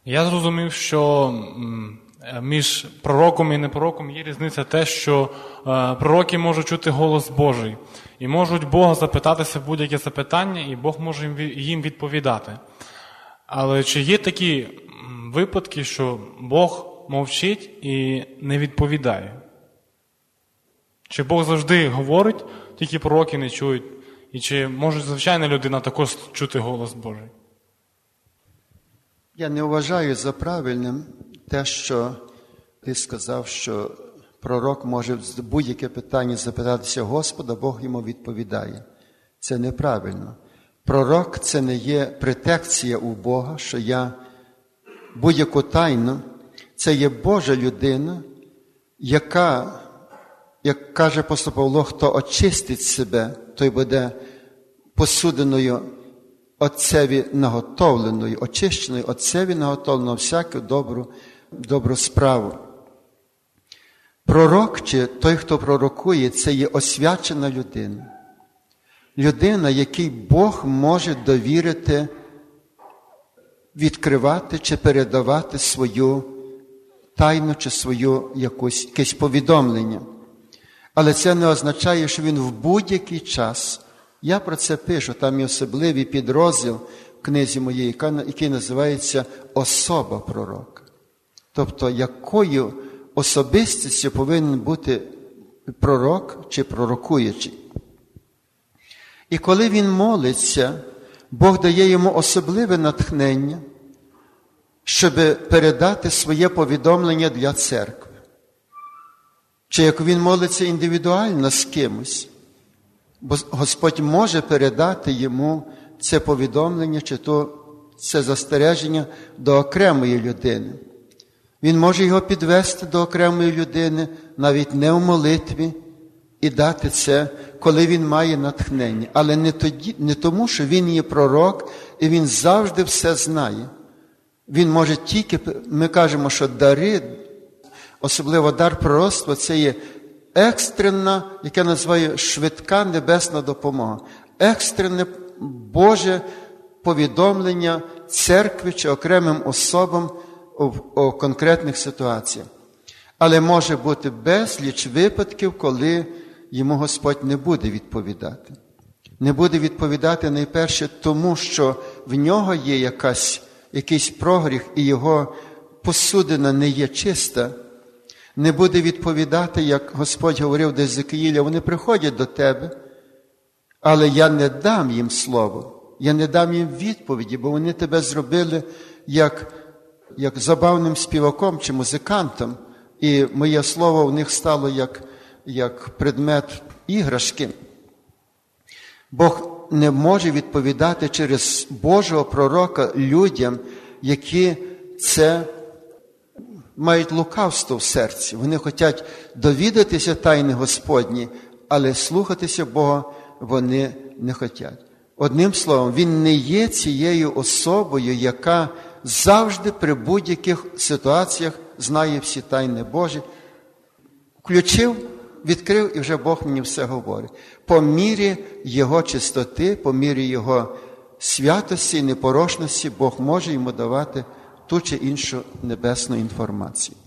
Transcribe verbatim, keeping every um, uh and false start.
Я зрозумів, що між пророком і непророком є різниця те, що пророки можуть чути голос Божий і можуть Бога запитатися будь-яке запитання, і Бог може їм відповідати. Але чи є такі випадки, що Бог мовчить і не відповідає? Чи Бог завжди говорить, тільки пророки не чують? І чи може звичайна людина також чути голос Божий? Я не вважаю за правильним те, що ти сказав, що пророк може в будь-яке питання запитатися Господа, Бог йому відповідає. Це неправильно. Пророк – це не є претекція у Бога, що я будь-яку тайну, це є Божа людина, яка, як каже апостол Павло, хто очистить себе, той буде посудиною Отцеві наготовленою, очищеною Отцеві наготовленою на всяку добру, добру справу. Пророк, чи той, хто пророкує, це є освячена людина. Людина, якій Бог може довірити, відкривати чи передавати свою тайну чи свою якусь, якесь повідомлення. Але це не означає, що він в будь-який час, я про це пишу, там є особливий підрозділ в книзі моєї, який називається «Особа пророка». Тобто, якою особистістю повинен бути пророк чи пророкуючий. І коли він молиться, Бог дає йому особливе натхнення, щоб передати своє повідомлення для церкви. Чи як він молиться індивідуально з кимось, бо Господь може передати йому це повідомлення, чи то це застереження до окремої людини. Він може його підвести до окремої людини, навіть не в молитві, і дати це, коли він має натхнення. Але не, тоді, не тому, що він є пророк, і він завжди все знає. Він може тільки, ми кажемо, що дари, особливо дар пророцтва, це є екстрена, яке я називаю швидка небесна допомога. Екстрене Боже повідомлення церкві чи окремим особам у, у конкретних ситуаціях. Але може бути безліч випадків, коли йому Господь не буде відповідати. Не буде відповідати найперше тому, що в нього є якась, якийсь прогріх і його посудина не є чиста. Не буде відповідати, як Господь говорив до Езекіїля, вони приходять до тебе, але я не дам їм слово, я не дам їм відповіді, бо вони тебе зробили як, як забавним співаком чи музикантом, і моє слово в них стало як, як предмет іграшки. Бог не може відповідати через Божого пророка людям, які це мають лукавство в серці. Вони хочуть довідатися тайни Господні, але слухатися Бога вони не хочуть. Одним словом, він не є цією особою, яка завжди при будь-яких ситуаціях знає всі тайни Божі. Включив, відкрив, і вже Бог мені все говорить. По мірі його чистоти, по мірі його святості і непорочності Бог може йому давати ту чи іншу небесну інформацію.